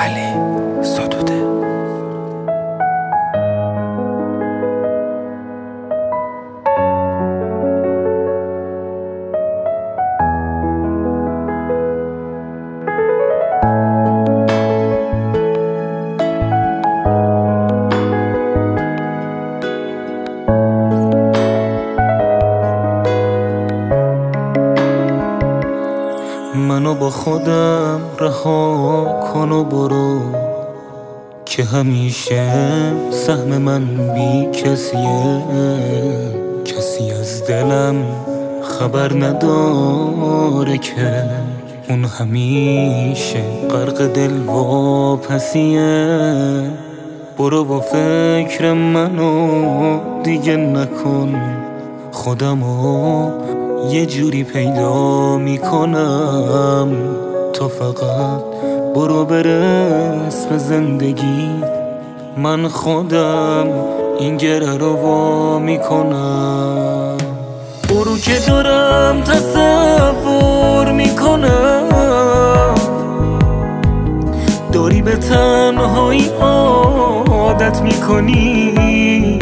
علی ستوده. منو با خودم رها کن و برو، که همیشه سهم من بی کسیه. کسی از دلم خبر نداره که اون همیشه غرق دل واپسیه. برو و فکر منو دیگه نکن، خودمو یه جوری پیدا میکنم. تو فقط برو برس به زندگی، من خودم این گره رو وا میکنم. برو که دارم تصور میکنم، داری به تنهایی عادت میکنی.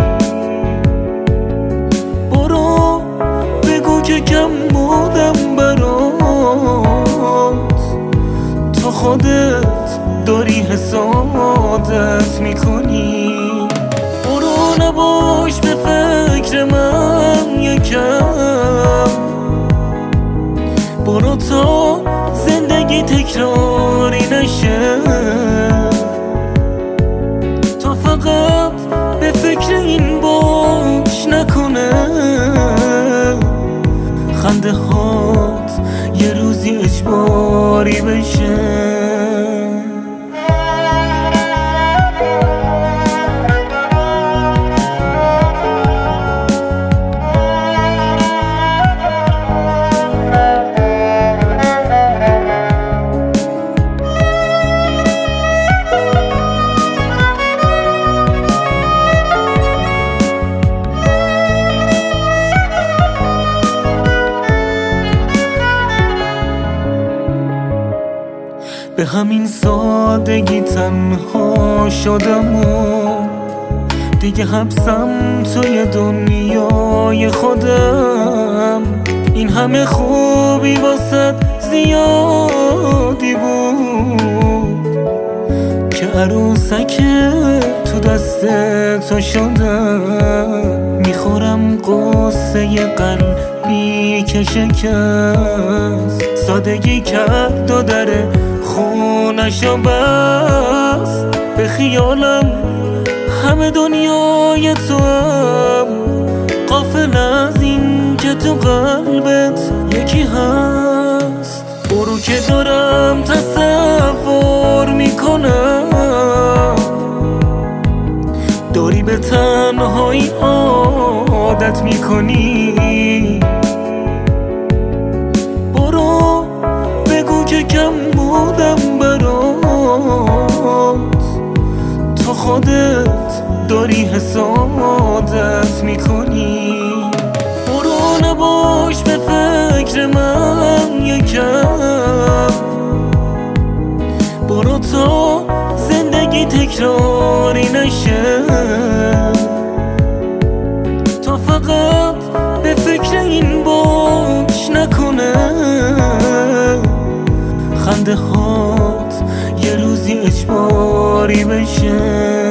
که کم بودم برات، تو خودت داری حسادت میکنی. برو نباش به فکر من یکم، برو تا زندگی تکراری نشه. تو فقط به فکر این باش نکنه، خنده هات یه روزی اجباری بشه. به همین سادگی تنها شدم و دیگه حبسم توی دنیای خودم. این همه خوبی واسه زیادی بود که عروسک تو دست تو شدم. میخورم قصه قلبی که شکست، سادگی کرد و در خونشو بست. به خیالم همه دنیای تو هم غافل از این که تو قلبت یکی هست. برو که دارم تصور میکنم، داری به تنهایی عادت میکنی. برو بگو که کم بودم برات، تو خودت داری حسادت میکنی. برو نباش به فکر من یکم، برو تا زندگی تکراری نشه. تو فقط به فکر این باش نکنه، خنده هات یه روزی اجباری بشه.